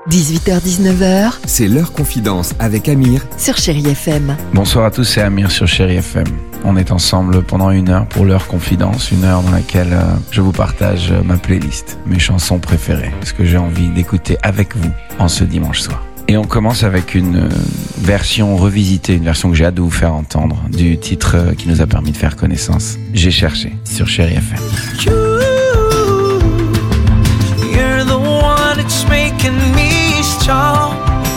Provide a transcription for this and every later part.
18h-19h, c'est l'heure confidence avec Amir sur Chérie FM. Bonsoir à tous, c'est Amir sur Chérie FM. On est ensemble pendant 1 heure pour l'heure confidence, 1 heure dans laquelle je vous partage ma playlist, mes chansons préférées, ce que j'ai envie d'écouter avec vous en ce dimanche soir. Et on commence avec une version revisitée, une version que j'ai hâte de vous faire entendre, du titre qui nous a permis de faire connaissance. J'ai cherché sur Chérie FM. You're the one that's making me strong.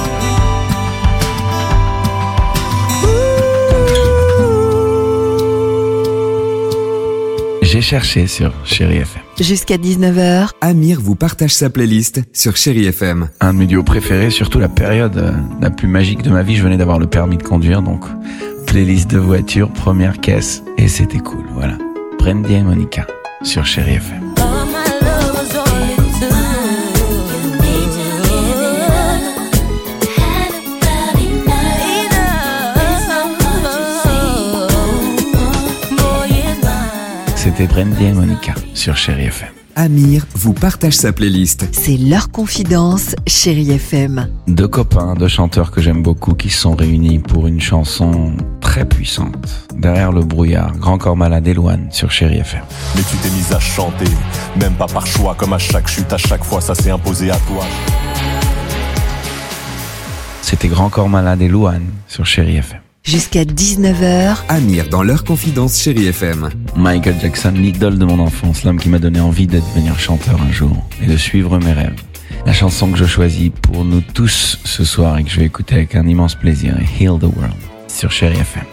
J'ai cherché sur Chérie FM. Jusqu'à 19h, Amir vous partage sa playlist sur Chérie FM. Un de mes duos préférés, surtout la période la plus magique de ma vie. Je venais d'avoir le permis de conduire, donc playlist de voiture, première caisse, et c'était cool, voilà. Brandy et Monica sur Chérie FM. C'était Brandy et Monica sur Chérie FM. Amir vous partage sa playlist. c'est l'heure confidence Chérie FM. 2 copains, 2 chanteurs que j'aime beaucoup qui se sont réunis pour une chanson très puissante. Derrière le brouillard, Grand Corps Malade et Louane sur Chérie FM. Mais tu t'es mise à chanter, même pas par choix, comme à chaque chute, à chaque fois ça s'est imposé à toi. C'était Grand Corps Malade et Louane sur Chérie FM. Jusqu'à 19h, Amir dans l'heure confidence Chérie FM. Michael Jackson, l'idole de mon enfance, l'homme qui m'a donné envie de devenir chanteur un jour et de suivre mes rêves. La chanson que je choisis pour nous tous ce soir et que je vais écouter avec un immense plaisir est Heal the World sur Chérie FM.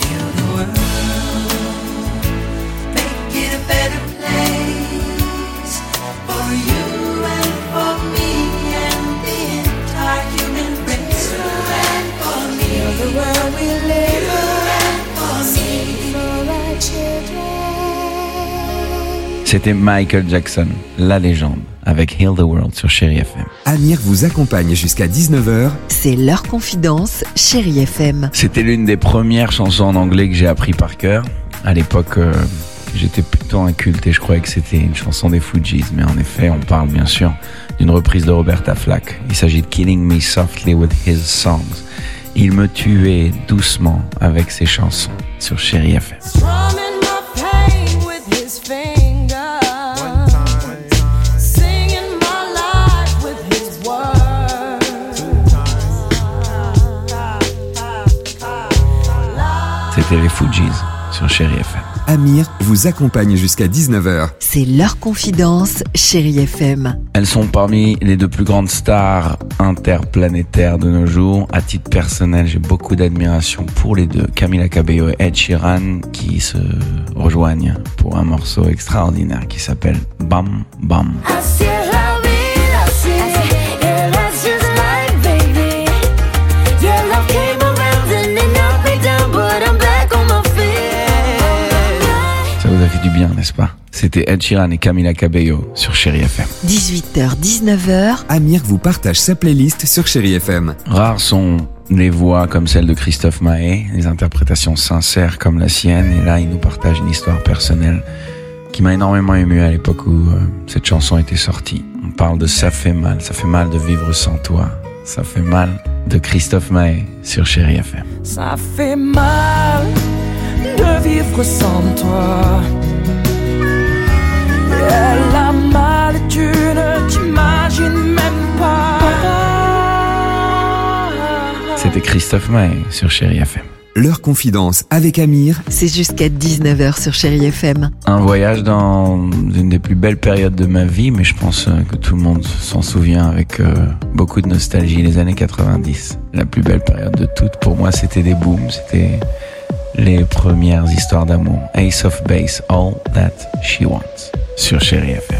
C'était Michael Jackson, la légende, avec Heal the World sur Chérie FM. Amir vous accompagne jusqu'à 19h. c'est l'heure confidence Chérie FM. C'était l'une des premières chansons en anglais que j'ai appris par cœur. À l'époque, j'étais plutôt inculte et je croyais que c'était une chanson des Fugees. Mais en effet, on parle bien sûr d'une reprise de Roberta Flack. Il s'agit de Killing Me Softly with His Songs. Il me tuait doucement avec ses chansons sur Chérie FM. C'était les Fugees sur Chérie FM. Amir vous accompagne jusqu'à 19h. c'est l'heure confidence Chérie FM. Elles sont parmi les 2 plus grandes stars interplanétaires de nos jours. À titre personnel, j'ai beaucoup d'admiration pour les 2, Camila Cabello et Ed Sheeran, qui se rejoignent pour un morceau extraordinaire qui s'appelle Bam Bam. Ça vous a fait du bien, n'est-ce pas? C'était Ed Sheeran et Camila Cabello sur Chérie FM. 18h-19h, Amir vous partage sa playlist sur Chérie FM. Rares sont les voix comme celle de Christophe Maé, les interprétations sincères comme la sienne, et là il nous partage une histoire personnelle qui m'a énormément ému à l'époque où cette chanson était sortie. On parle de Ça fait mal de vivre sans toi, ça fait mal de Christophe Maé sur Chérie FM. Ça fait mal de vivre sans toi. Et la mal, tu ne t'imagines même pas. C'était Christophe Maé sur Chérie FM. L'heure confidence avec Amir. c'est jusqu'à 19h sur Chérie FM. Un voyage dans une des plus belles périodes de ma vie, mais je pense que tout le monde s'en souvient avec beaucoup de nostalgie, les années 90. La plus belle période de toutes, pour moi, c'était des booms, c'était les premières histoires d'amour. Ace of Base, All That She Wants, sur Chérie FM.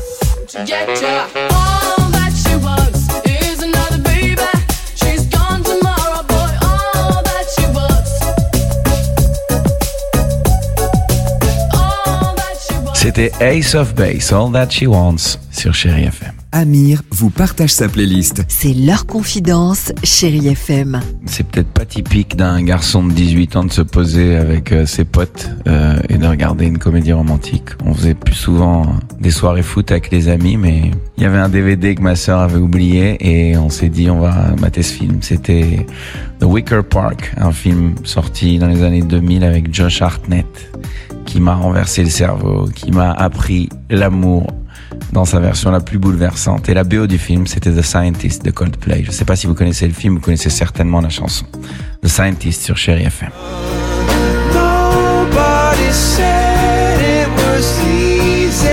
C'était Ace of Base, All That She Wants sur Chérie FM. Amir vous partage sa playlist. C'est leur confidence, Chérie FM. C'est peut-être pas typique d'un garçon de 18 ans de se poser avec ses potes et de regarder une comédie romantique. On faisait plus souvent des soirées foot avec les amis, mais il y avait un DVD que ma sœur avait oublié et on s'est dit on va mater ce film. C'était The Wicker Park, un film sorti dans les années 2000 avec Josh Hartnett, qui m'a renversé le cerveau, qui m'a appris l'amour dans sa version la plus bouleversante. Et la BO du film, c'était The Scientist de Coldplay. Je ne sais pas si vous connaissez le film, vous connaissez certainement la chanson. The Scientist sur Chérie FM. Nobody said it was easy.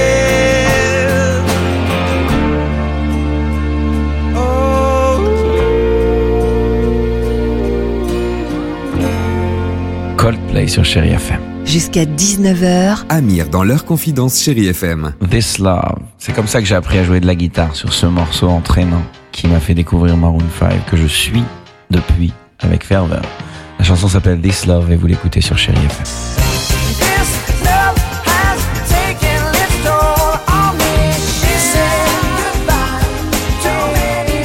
Coldplay sur Chérie FM. Jusqu'à 19h, Amir dans leur confidence Chérie FM. This Love. C'est comme ça que j'ai appris à jouer de la guitare sur ce morceau entraînant qui m'a fait découvrir Maroon 5, que je suis depuis avec ferveur. La chanson s'appelle This Love et vous l'écoutez sur Chérie FM. This love has taken its toll on me. She said goodbye too many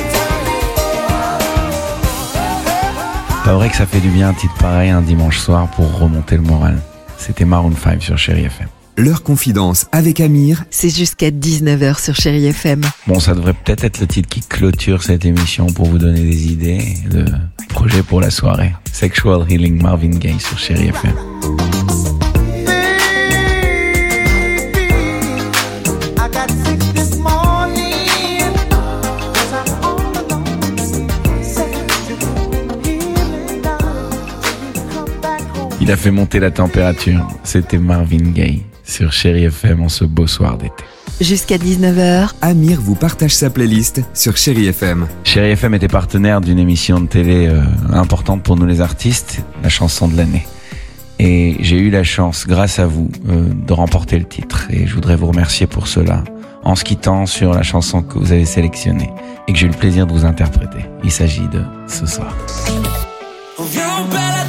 times. Pas vrai que ça fait du bien un titre pareil un dimanche soir pour remonter le moral. C'était Maroon 5 sur Chérie FM. Leur confidence avec Amir, c'est jusqu'à 19h sur Chérie FM. Bon, ça devrait peut-être être le titre qui clôture cette émission pour vous donner des idées de projets pour la soirée. Sexual Healing, Marvin Gaye sur Chérie FM. Il a fait monter la température. C'était Marvin Gaye sur Chérie FM en ce beau soir d'été. Jusqu'à 19h, Amir vous partage sa playlist sur Chérie FM. Chérie FM était partenaire d'une émission de télé importante pour nous les artistes, la chanson de l'année. Et j'ai eu la chance, grâce à vous, de remporter le titre. Et je voudrais vous remercier pour cela, en se quittant sur la chanson que vous avez sélectionnée et que j'ai eu le plaisir de vous interpréter. Il s'agit de Ce soir. You're better